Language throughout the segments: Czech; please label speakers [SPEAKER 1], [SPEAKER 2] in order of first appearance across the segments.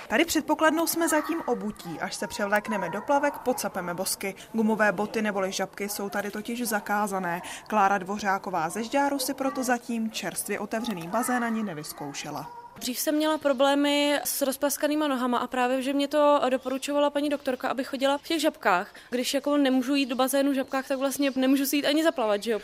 [SPEAKER 1] Tady před pokladnou jsme zatím obutí, až se převlékneme do plavek, podsapeme bosky. Gumové boty neboli žabky jsou tady totiž zakázané. Klára Dvořáková ze Žďáru si proto zatím čerstvě otevřený bazén ani nevyzkoušela.
[SPEAKER 2] Dřív jsem měla problémy s rozplaskanýma nohama a právě, že mě to doporučovala paní doktorka, aby chodila v těch žabkách. Když jako nemůžu jít do bazénu v žabkách, tak vlastně nemůžu si jít ani zaplavat, že jo.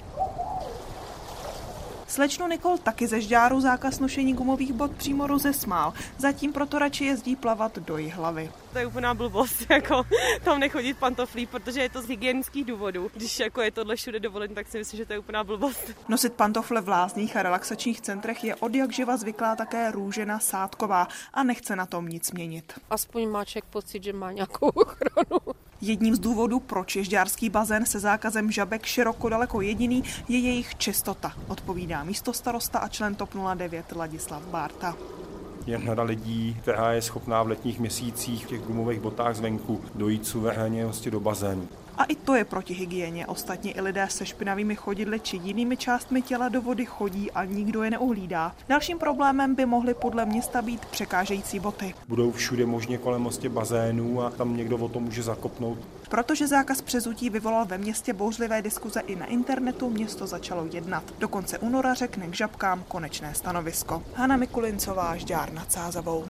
[SPEAKER 1] Slečnu Nikol taky ze Žďáru zákaz nošení gumových bot přímo rozesmál. Zatím proto radši jezdí plavat do Jihlavy.
[SPEAKER 3] To je úplná blbost, jako tam nechodit v pantoflích, protože je to z hygienických důvodů. Když jako je tohle všude dovolené, tak si myslím, že to je úplná blbost.
[SPEAKER 1] Nosit pantofle v lázních a relaxačních centrech je odjakživa zvyklá také Růžena Sádková a nechce na tom nic měnit.
[SPEAKER 4] Aspoň má člověk pocit, že má nějakou ochranu.
[SPEAKER 1] Jedním z důvodů, proč je žďárský bazén se zákazem žabek široko daleko jediný, je jejich čistota, odpovídá místostarosta a člen TOP 09 Ladislav Bárta.
[SPEAKER 5] Je řada lidí, která je schopná v letních měsících v těch gumových botách zvenku dojít suverénně do bazénu.
[SPEAKER 1] A i to je proti hygieně. Ostatně i lidé se špinavými chodidly či jinými částmi těla do vody chodí a nikdo je neuhlídá. Dalším problémem by mohly podle města být překážející boty.
[SPEAKER 5] Budou všude možně kolem bazénů a tam někdo o tom může zakopnout.
[SPEAKER 1] Protože zákaz přezutí vyvolal ve městě bouřlivé diskuze i na internetu, město začalo jednat. Do konce února řekne k žabkám konečné stanovisko. Hana Mikulincová, Žďár nad Sázavou.